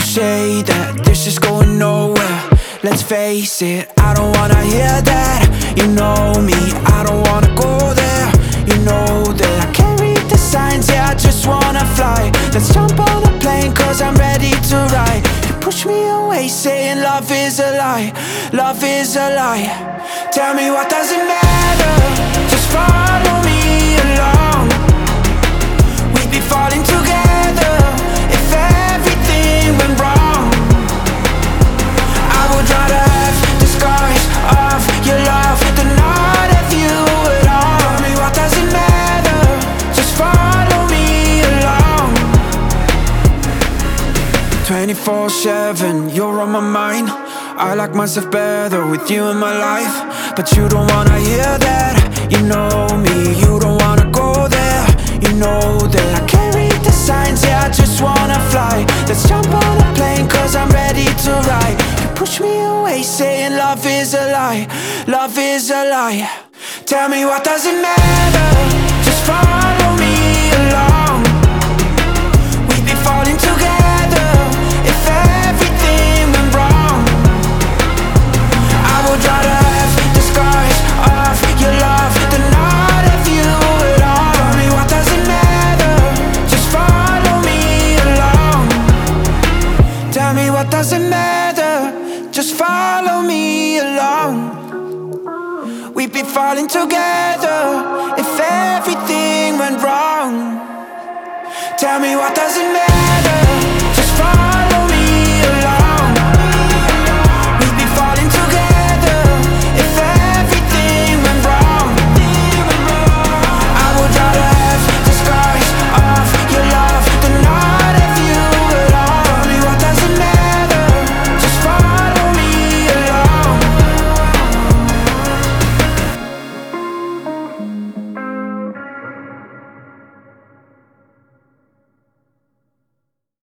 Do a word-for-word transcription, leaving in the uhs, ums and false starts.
say that this is going nowhere. Let's face it, I don't wanna hear that. You know me, I don't wanna go there. You know that I can't read the signs, yeah, I just wanna fly. Let's jump on a plane, cause I'm ready to ride. You push me away, saying love is a lie. Love is a lie. Tell me what does it matter? Just follow me along. We'd be falling together if everything went wrong. I would rather have the scars of your love than not have you at all. Tell me what does it matter? Just follow me along. Twenty-four seven, you're on my mind. I like myself better with you in my life, but you don't wanna hear that. You know me, you don't wanna go there. You know that I can't read the signs, yeah, I just wanna fly. Let's jump on a plane, cause I'm ready to ride. You push me away, saying love is a lie. Love is a lie. Tell me what does it matter? Just follow me along. We'd be falling together if everything went wrong. I would rather have the scars of your love than not have you at all. Tell me what does it matter? Just follow me along. Tell me what does it matter? Just follow me along. We'd be falling together if everything went wrong. Tell me what does it matter? Just follow